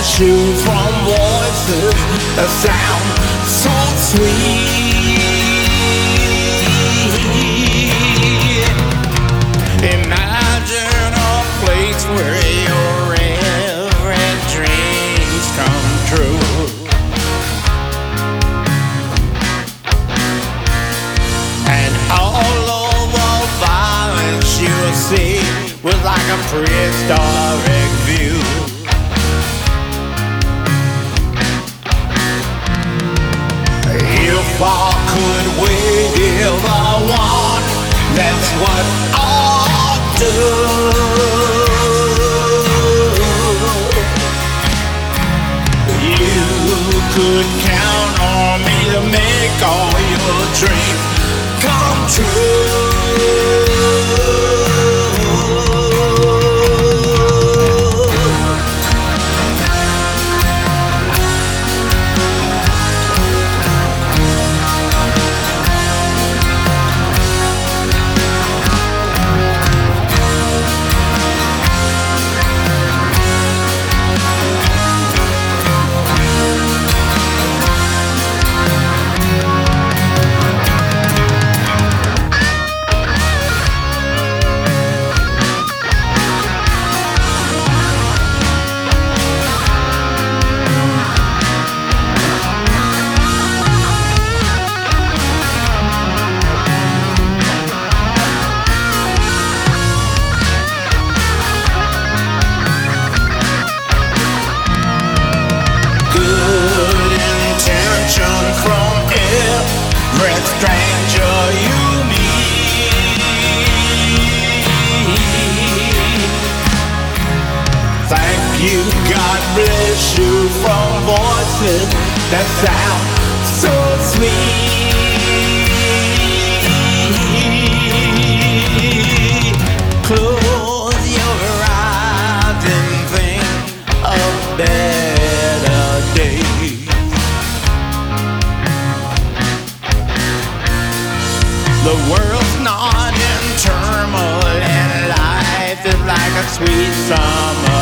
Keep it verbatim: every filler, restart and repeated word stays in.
bless you from voices that sound so sweet. Imagine a place where your every dreams come true. And all over violence you'll see was like a prehistoric view. If I could wave a wand, that's what I'll do. You could count on me to make all your dreams come true. From every stranger you meet. Thank you, God bless you from voices that sound so sweet. Close your eyes and think of better days. The world's not in turmoil and life is like a sweet summer